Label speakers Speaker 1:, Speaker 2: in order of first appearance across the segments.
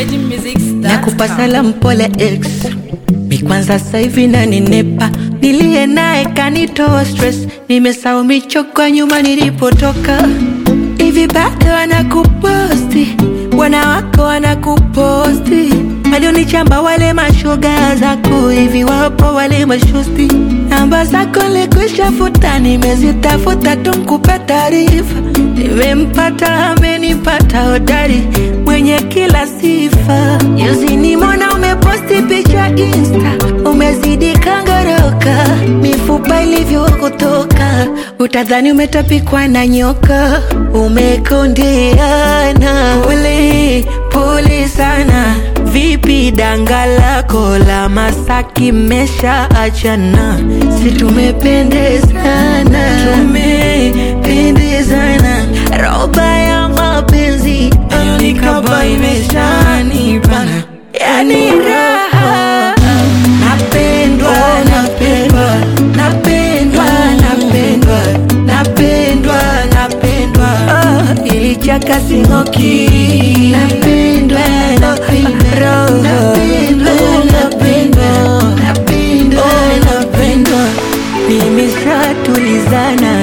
Speaker 1: Nakupa salamu pole ex, mi kwanza sasa hivi naninepa. Nilie naye kanitoa stress, nimesahau michoko nyuma nilipotoka. Hivi bado wanakuposti, wana wako wanakuposti. Walionichamba wale mashoga zako, hivi wapo wale mashosti. Namba zako nilikwisha futa, nimezitafuta tu nikupe taarifa. Nimempata amenipata hodari, mwenye kila sifa. Juzi nimeona umeposti picha Insta, umezidi kangoroka, mifupa ilivyo kutoka, utadhani umetapikwa na nyoka. Umekondeana, pole pole sana. Vipi danga lako la Masaki mesha achana? Si tumependezana, tumependezana. Roba ya mapenzi nikaba imeshanibana, yani raha. Napendwa, napendwa, napendwa, napendwa, napendwa, napendwa. Ilichaka sing'oki. Napendwa, napendwa, napendwa, napendwa, napendwa, napendwa. Nimeshatulizana.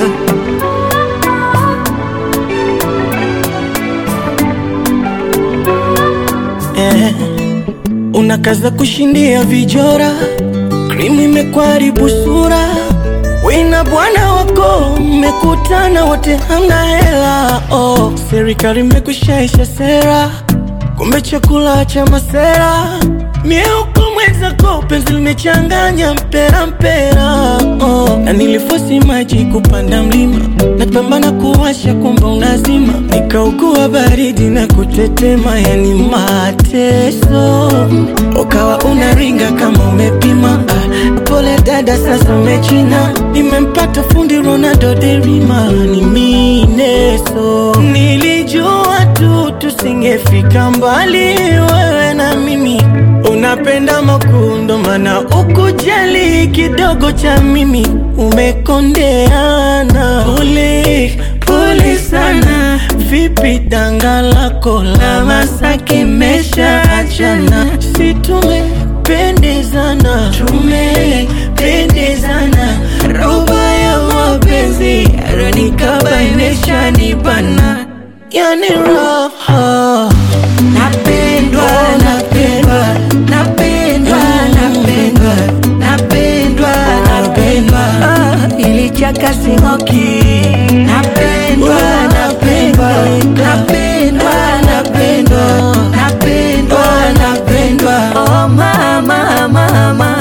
Speaker 2: Unakaza kushindia vijora, krimu imekwaribu sura. Wina bwana wako mmekutana wote hamna hela. Serikali imekushaisha sera, kumbe chakula cha masera. Mieuko mwenzako penzi limechanganya mpera mpera. Na nilifosi maji kupanda mlima, napambana kuwasha kumbe unazima. Nikaugua baridi na kutetema, yani mateso. Ukawa unaringa kama umepima. Pole dada sasa umechina, nimempata fundi Ronaldo derima. Ni mineso, nilijua tu tusingefika mbali wewe na mimi. Unapenda makundo mana ukujali kidogo cha mimi. Umekondeana, pole pole sana. Vipi danga lako la Masaki mesha achana? Si tumependezana, tumependezana. Roba ya mapenzi nikaba imeshanibana, yani raha.
Speaker 1: Napendwa, napendwa, napendwa, napendwa, napendwa, napendwa. Ilichaka sing'oki. Napendwa, napendwa, napendwa, napendwa, napendwa, napendwa. Oh mama, mama.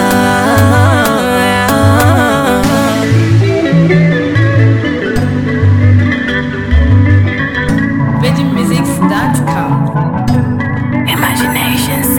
Speaker 3: VeggieMusics.com. Imaginations.